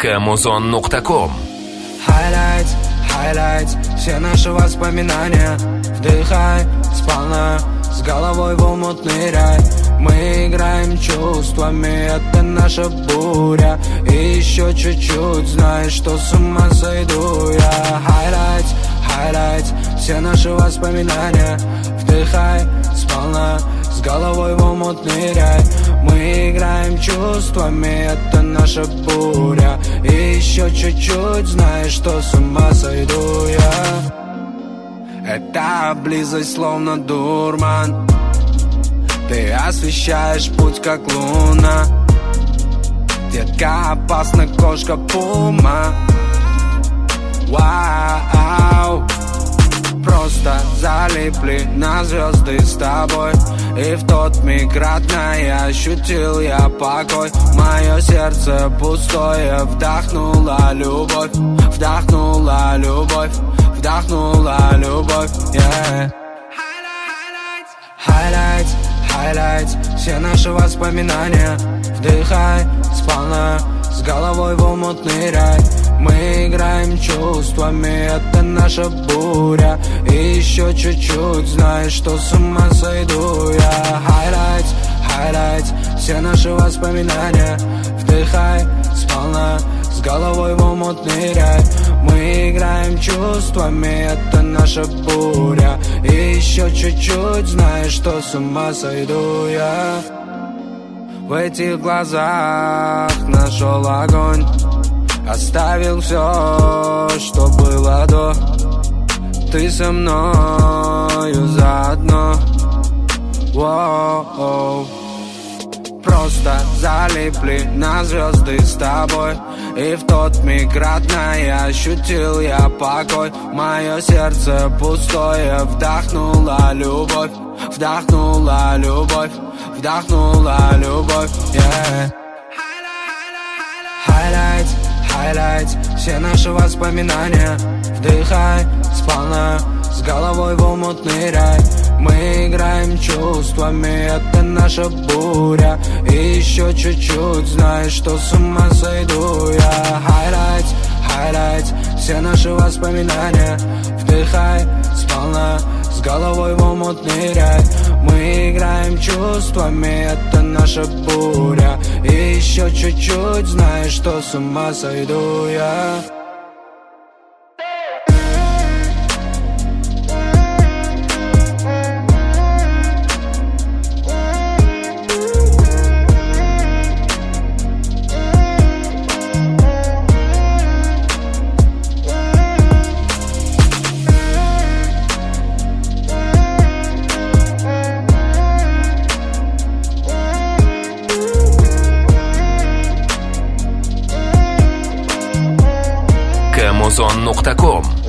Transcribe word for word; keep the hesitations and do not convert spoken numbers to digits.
Камузон точка ком. Highlight, highlight, все наши воспоминания. Вдыхай сполна, с головой в омутный рай. Мы играем чувствами, это наша буря. И еще чуть-чуть, знаешь, что с ума сойду я. Highlight, highlight, все наши воспоминания. Вдыхай сполна, с головой в омутный рай. Мы играем чувствами, это наша буря. И еще чуть-чуть, знаешь, что с ума сойду я. Эта близость словно дурман. Ты освещаешь путь, как луна. Детка, опасна кошка пума. Вау. Просто залипли на звезды с тобой. И в тот миг, родная, ощутил я покой. Мое сердце пустое, вдохнула любовь. Вдохнула любовь, вдохнула любовь, yeah. Highlight, highlight, все наши воспоминания. Вдыхай сполна, с головой в омутный рай. Мы играем чувствами, это наша буря. И еще чуть-чуть, знаешь, что с ума сойду я. Highlight, highlight, все наши воспоминания. Вдыхай сполна, с головой в омутный рай. Мы играем чувствами, это наша буря. И еще чуть-чуть, знаешь, что с ума сойду я. В этих глазах нашел огонь. Оставил все, что было до. Ты со мною заодно. Воу. Просто залипли на звезды с тобой. И в тот миг, родная, ощутил я покой. Мое сердце пустое, вдохнула любовь. Вдохнула любовь, вдохнула любовь, yeah. Highlight, highlight, все наши воспоминания. Вдыхай сполна, с головой в омутный рай. Мы играем чувствами, это наша буря. И еще чуть-чуть, знаешь, что с ума сойду я. Highlight, highlight, все наши воспоминания. Вдыхай сполна, с головой в омутный рай. Мы играем чувствами, это наша буря. И еще чуть-чуть, знаешь, что с ума сойду я. Камузон точка ком.